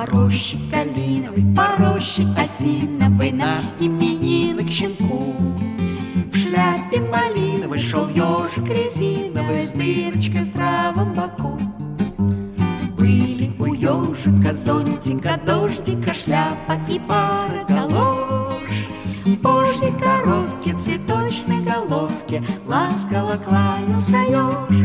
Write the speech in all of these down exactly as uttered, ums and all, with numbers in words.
роще калиновой, по роще осиновой, на именины к щенку. В шляпе малиновой шел ежик резиновый с дырочкой в правом боку. Были у ежика зонтика, дождика, шляпа и пара галош. Божьей коровке, цветочной головке ласково кланялся еж.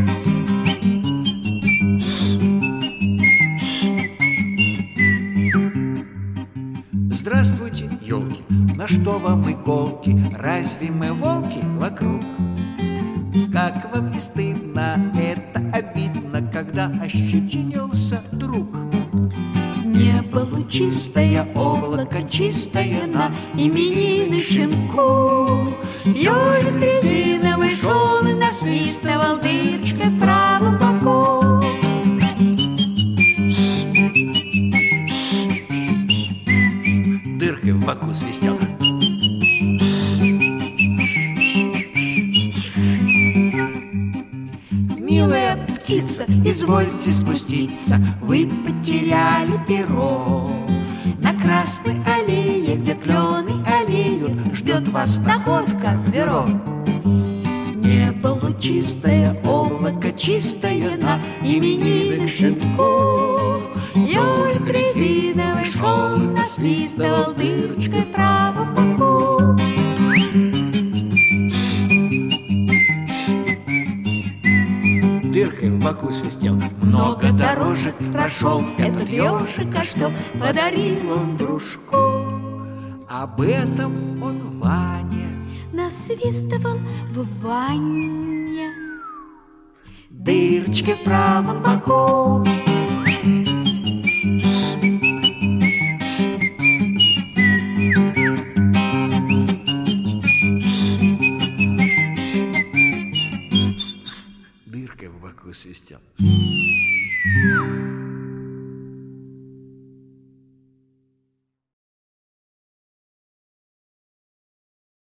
Здравствуйте, елки, на что вам иголки? Разве мы волки вокруг? Как вам не стыдно, это обидно, когда ощетинился друг. Небо лучистое, облако чистое на именины щенку. Ежик резиновый шел и насвистывал дырочкой в правом боку. Дыркой в боку свистел. Милая птица, извольте спуститься, вы потеряли перо. На красной аллее, где клены аллеют, ждет вас находка в бюро. Небо лучистое, облако чистое на именины щенку. Ежик резиновый шел, насвистывал дырочкой в правом боку. Дыркой в боку свистел. Много дорожек прошел этот ежик, а что подарил он дружку? Об этом он Ване Насвистывал в ванне. Дырочки в правом боку. дыркой в боку свистел.